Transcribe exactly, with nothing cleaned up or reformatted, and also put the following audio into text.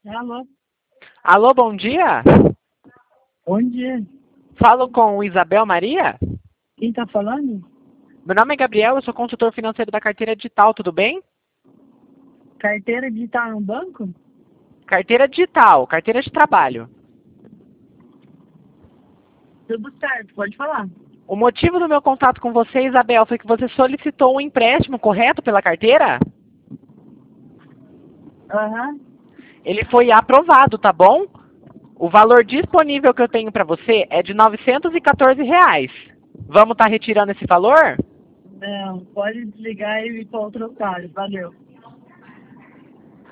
Alô, Alô, bom dia. bom dia. Falo com Isabel Maria. Quem tá falando? Meu nome é Gabriel, eu sou consultor financeiro da carteira digital, tudo bem? Carteira digital no banco? Carteira digital, carteira de trabalho. Tudo certo, pode falar. O motivo do meu contato com você, Isabel, foi que você solicitou um empréstimo, correto, pela carteira? Aham. Ele foi aprovado, tá bom? O valor disponível que eu tenho para você é de novecentos e quatorze reais. Vamos estar retirando esse valor? Não, pode desligar e ir para outro otário. Valeu.